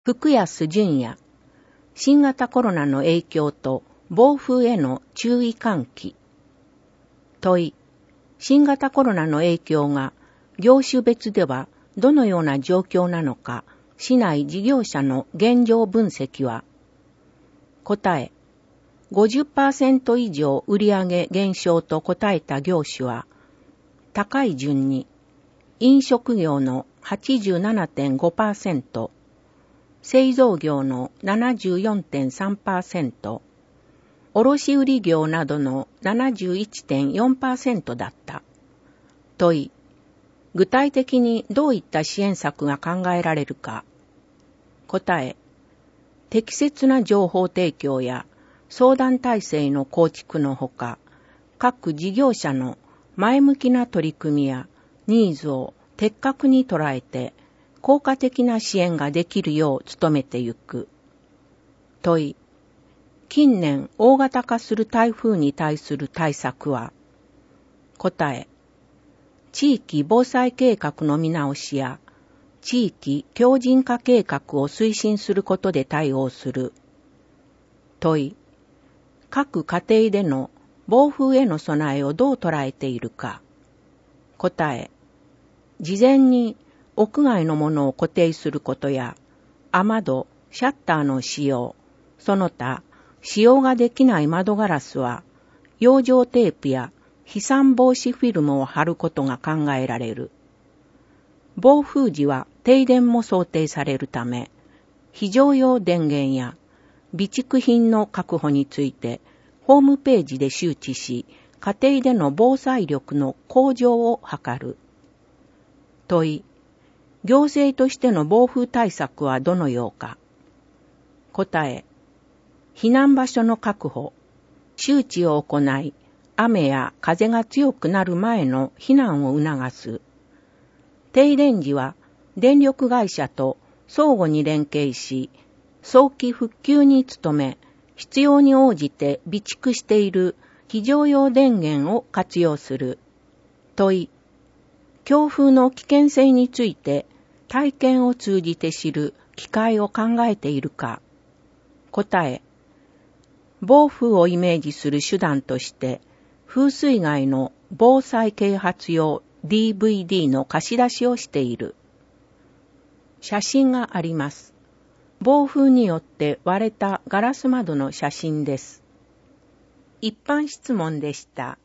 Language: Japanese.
福安淳也、新型コロナの影響と暴風への注意喚起。問い、新型コロナの影響が業種別ではどのような状況なのか、市内事業者の現状分析は。答え、50% 以上売上減少と答えた業種は、高い順に、飲食業の 87.5%、製造業の 74.3%、卸売業などの 71.4% だった。問い、具体的にどういった支援策が考えられるか。答え、適切な情報提供や相談体制の構築のほか、各事業者の前向きな取り組みやニーズを的確に捉えて、効果的な支援ができるよう努めてゆく。問い、近年大型化する台風に対する対策は。答え、地域防災計画の見直しや地域強靭化計画を推進することで対応する。問い、各家庭での暴風への備えをどう捉えているか。答え、事前に屋外のものを固定することや、雨戸、シャッターの使用、その他、使用ができない窓ガラスは、養生テープや飛散防止フィルムを貼ることが考えられる。暴風時は停電も想定されるため、非常用電源や備蓄品の確保について、ホームページで周知し、家庭での防災力の向上を図る。問い、行政としての暴風対策はどのようか。答え、避難場所の確保、周知を行い、雨や風が強くなる前の避難を促す。停電時は電力会社と相互に連携し、早期復旧に努め、必要に応じて備蓄している非常用電源を活用する。問い、強風の危険性について体験を通じて知る機会を考えているか。答え、暴風をイメージする手段として風水害の防災啓発用 DVD の貸し出しをしている。写真があります。暴風によって割れたガラス窓の写真です。一般質問でした。